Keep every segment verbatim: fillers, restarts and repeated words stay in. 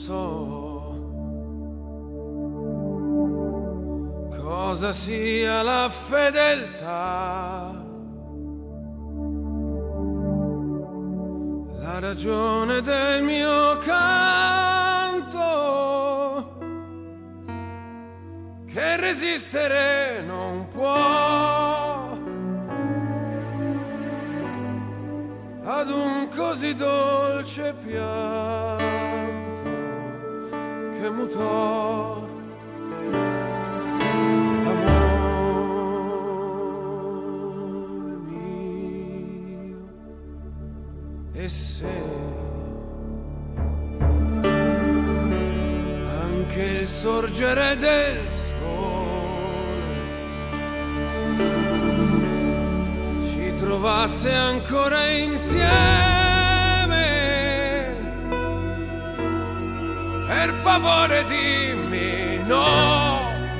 so cosa sia la fedeltà, la ragione del mio canto, che resistere non può ad un così dolce pianto che mutò l'amore mio. E se anche il sorgere del sole ci trovasse ancora insieme, per favore dimmi no.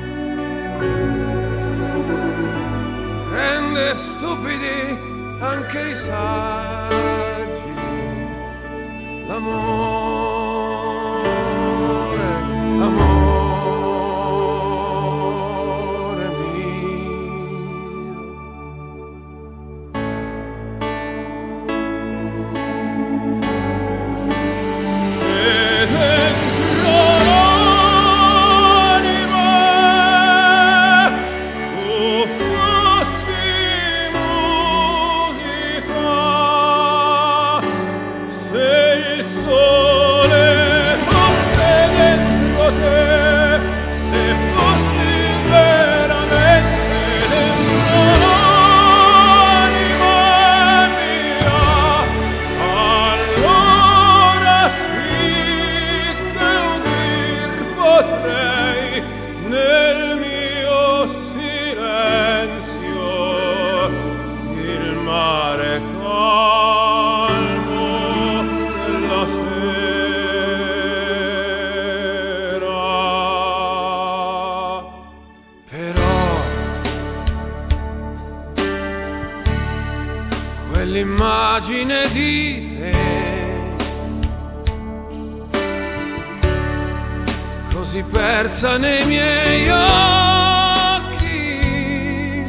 Rende stupidi anche i saggi l'amore, amore mio. Se dentro l'anima tu fossi musica, se il sole fosse dentro te, se fossi veramente dentro l'anima mia, allora sì che udir potrei nel mio silenzio il mare calmo della sera. Però quell'immagine di te così persa nei miei occhi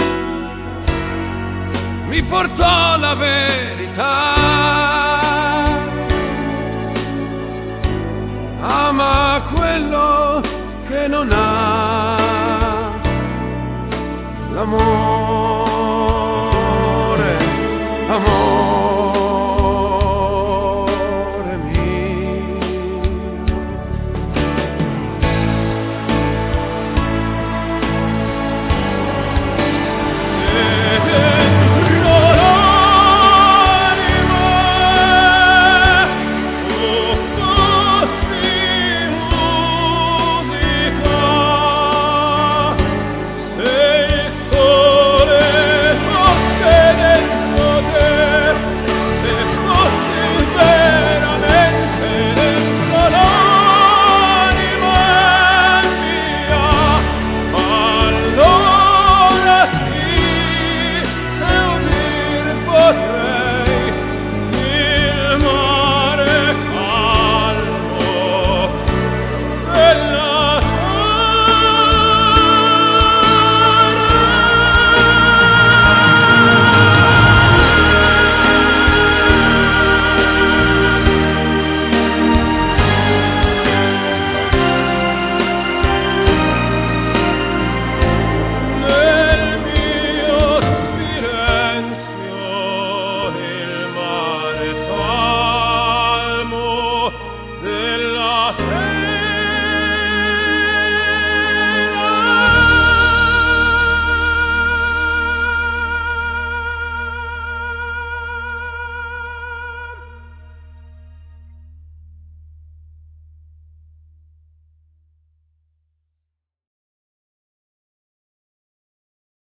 mi portò la verità. Ama quello che non